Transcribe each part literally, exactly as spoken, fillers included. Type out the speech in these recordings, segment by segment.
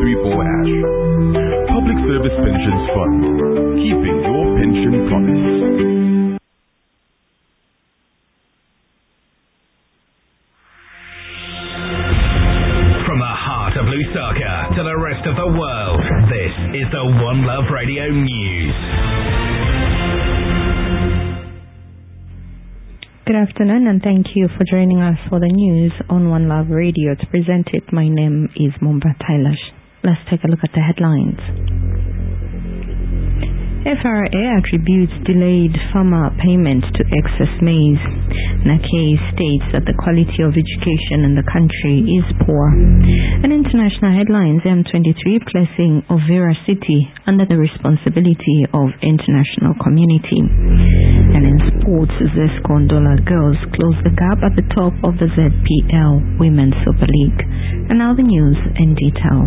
three four hash. Public Service Pensions Fund, keeping your pension promise. From the heart of Lusaka to the rest of the world, this is the One Love Radio News. Good afternoon and thank you for joining us for the news on One Love Radio. To present it, my name is Mumba Tailash. Let's take a look at the headlines. F R A attributes delayed farmer payment to excess maize. Nakei states that the quality of education in the country is poor. And international headlines, M twenty-three placing Overa City under the responsibility of international community. And in sports, Zesco Ndola girls close the gap at the top of the Z P L Women's Super League. And now the news in detail.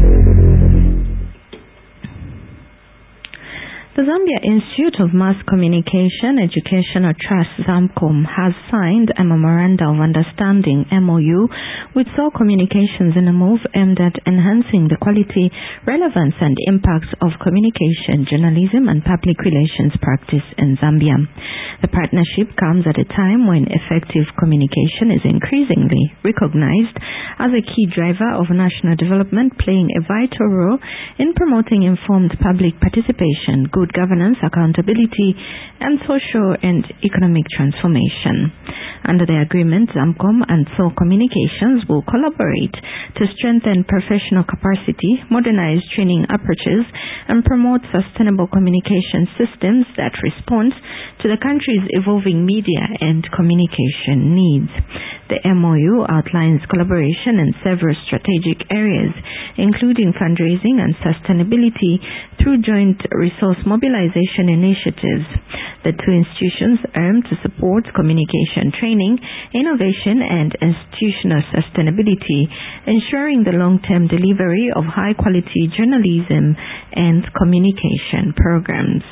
The Zambia Institute of Mass Communication Educational Trust ZAMCOM has signed a Memorandum of Understanding M O U with Soul Communications in a move aimed at enhancing the quality, relevance and impact of communication, journalism and public relations practice in Zambia. The partnership comes at a time when effective communication is increasingly recognized as a key driver of national development, playing a vital role in promoting informed public participation, good governance, accountability, and social and economic transformation. Under the agreement, ZAMCOM and Soul Communications will collaborate to strengthen professional capacity, modernize training approaches, and promote sustainable communication systems that respond to the country's evolving media and communication needs. The M O U outlines collaboration in several strategic areas, including fundraising and sustainability through joint resource mobilization initiatives. The two institutions aim to support communication training, innovation, and institutional sustainability, ensuring the long-term delivery of high-quality journalism and communication programs.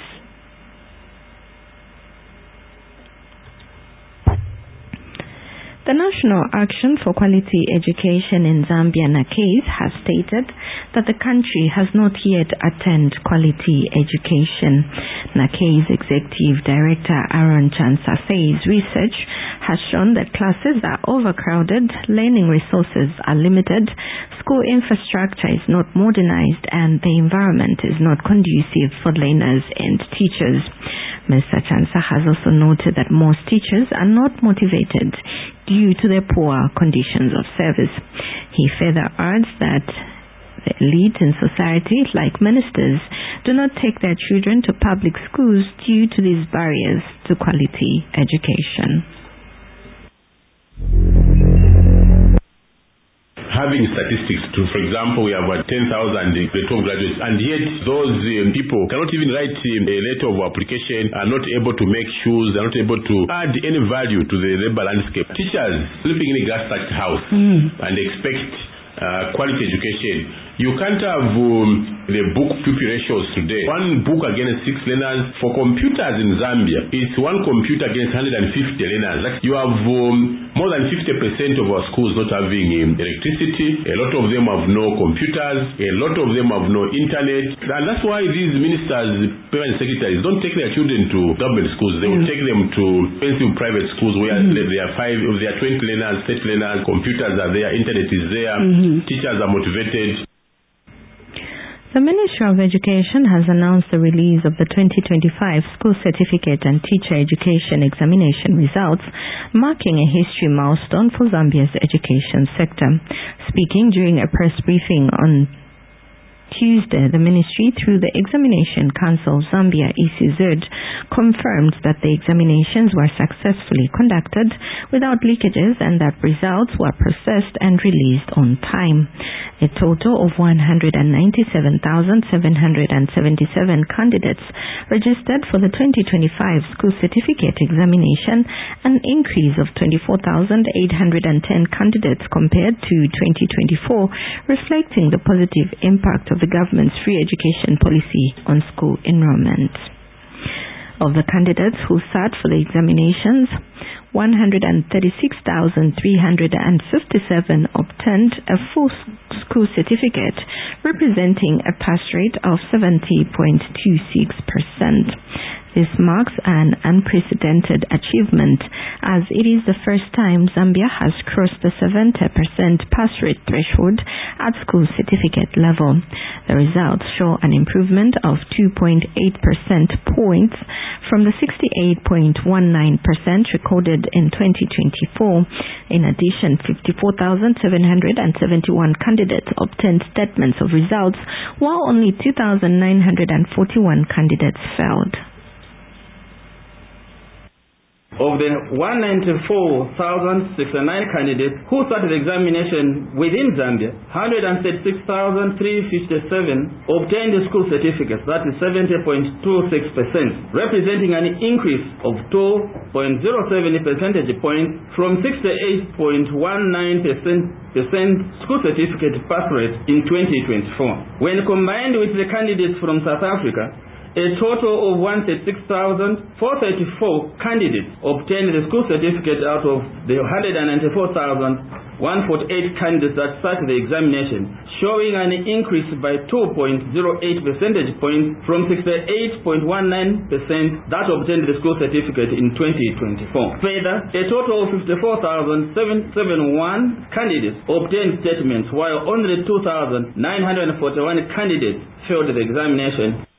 The National Action for Quality Education in Zambia, NACAIS, has stated that the country has not yet attained quality education. NACAIS Executive Director Aaron Chansa says research has shown that classes are overcrowded, learning resources are limited, school infrastructure is not modernized, and the environment is not conducive for learners and teachers. Mister Chansa has also noted that most teachers are not motivated due to their poor conditions of service. He further adds that the elite in society, like ministers, do not take their children to public schools due to these barriers to quality education. Having statistics to, for example, we have uh, ten thousand twelve graduates, and yet those um, people cannot even write um, a letter of application, are not able to make shoes, are not able to add any value to the labor landscape. Teachers sleeping in a glass-thatched house mm. and expect uh, quality education. You can't have um, the book pupil ratios today. One book against six learners. For computers in Zambia, it's one computer against one hundred fifty learners. Like you have um, more than fifty percent of our schools not having um, electricity. A lot of them have no computers. A lot of them have no internet. And that's why these ministers, parents, secretaries don't take their children to government schools. They will take them to expensive private schools where mm-hmm. there are five, there are twenty learners, thirty learners, computers are there, internet is there, mm-hmm. teachers are motivated. The Ministry of Education has announced the release of the twenty twenty-five School Certificate and Teacher Education Examination results, marking a history milestone for Zambia's education sector. Speaking during a press briefing on Tuesday, the ministry, through the Examination Council Zambia E C Z, confirmed that the examinations were successfully conducted without leakages and that results were processed and released on time. A total of one hundred ninety-seven thousand seven hundred seventy-seven candidates registered for the twenty twenty-five School Certificate Examination, an increase of twenty-four thousand eight hundred ten candidates compared to twenty twenty-four, reflecting the positive impact of the government's free education policy on school enrollment. Of the candidates who sat for the examinations, one hundred thirty-six thousand three hundred fifty-seven obtained a full school certificate, representing a pass rate of seventy point two six percent. This marks an unprecedented achievement, as it is the first time Zambia has crossed the seventy percent pass rate threshold at school certificate level. The results show an improvement of two point eight percent points from the sixty-eight point one nine percent recorded in twenty twenty-four. In addition, fifty-four thousand seven hundred seventy-one candidates obtained statements of results, while only two thousand nine hundred forty-one candidates failed. Of the one hundred ninety-four thousand sixty-nine candidates who started the examination within Zambia, one hundred thirty-six thousand three hundred fifty-seven obtained the school certificates, that is seventy point two six percent, representing an increase of two point zero seven percentage points from sixty-eight point one nine percent school certificate pass rate in twenty twenty-four. When combined with the candidates from South Africa, a total of one hundred thirty-six thousand four hundred thirty-four candidates obtained the school certificate out of the one hundred ninety-four thousand one hundred forty-eight candidates that started the examination, showing an increase by two point zero eight percentage points from sixty-eight point one nine percent that obtained the school certificate in twenty twenty-four. Further, a total of fifty-four thousand seven hundred seventy-one candidates obtained statements, while only two thousand nine hundred forty-one candidates failed the examination.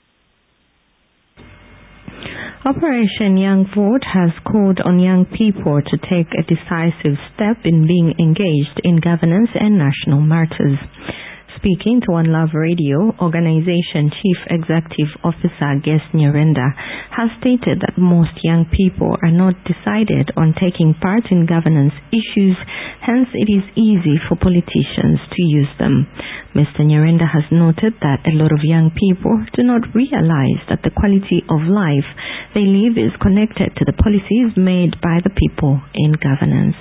Operation Young Vote has called on young people to take a decisive step in being engaged in governance and national matters. Speaking to One Love Radio, Organization Chief Executive Officer Ges Nyirenda has stated that most young people are not decided on taking part in governance issues, hence it is easy for politicians to use them. Mister Nyirenda has noted that a lot of young people do not realize that the quality of life they live is connected to the policies made by the people in governance.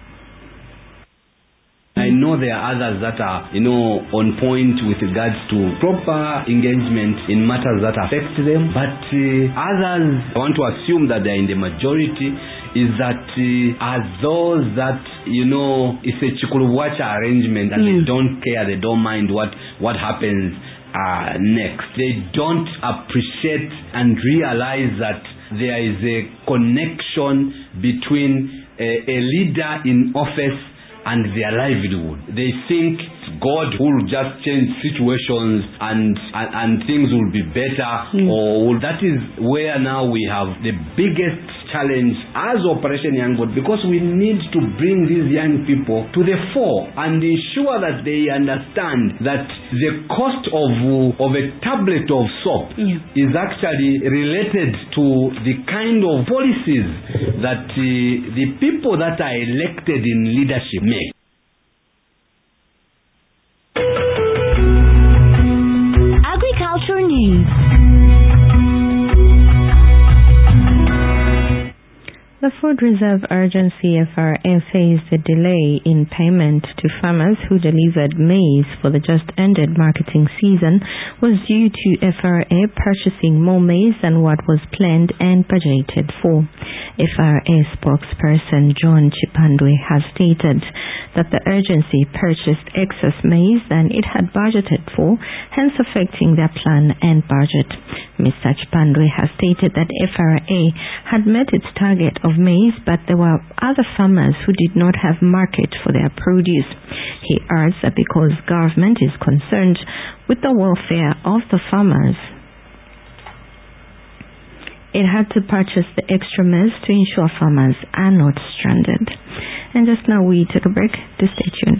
I know there are others that are, you know, on point with regards to proper engagement in matters that affect them, but uh, others, I want to assume that they're in the majority, is that uh, are those that, you know, it's a chikuluwacha arrangement and mm. they don't care, they don't mind what, what happens uh, next. They don't appreciate and realize that there is a connection between a, a leader in office and their livelihood. They think God will just change situations and and, and things will be better. Mm. Or that is where now we have the biggest challenge as Operation Young Vote, because we need to bring these young people to the fore and ensure that they understand that the cost of of a tablet of soap yeah. is actually related to the kind of policies that uh, the people that are elected in leadership make. Agriculture News. The Food Reserve Agency F R A faced a delay in payment to farmers who delivered maize for the just-ended marketing season was due to F R A purchasing more maize than what was planned and budgeted for. F R A spokesperson John Chipandwe has stated that the agency purchased excess maize than it had budgeted for, hence affecting their plan and budget. Mister Chipandwe has stated that F R A had met its target of maize, but there were other farmers who did not have market for their produce. He adds that because government is concerned with the welfare of the farmers, it had to purchase the extra maize to ensure farmers are not stranded. And just now we took a break. Do stay tuned.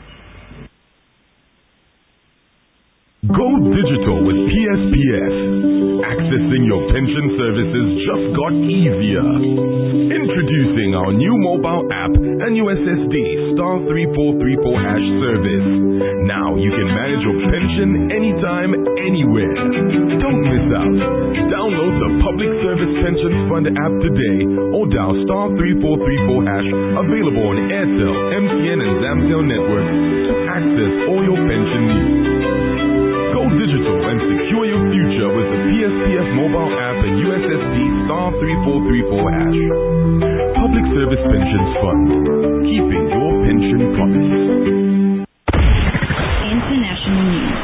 Go digital with P S P S. Accessing your pension services just got easier. Introducing our new mobile app and U S S D star three four three four hash service. Now you can manage your pension anytime, anywhere. Don't miss out. Download the Public Service Pension Fund app today or dial star three four three four hash, available on Airtel, M T N and Zamtel networks to access all your pension needs. Go digital and secure your future with the P S P S mobile app and U S S D star three four three four hash. Public Service Pensions Fund, keeping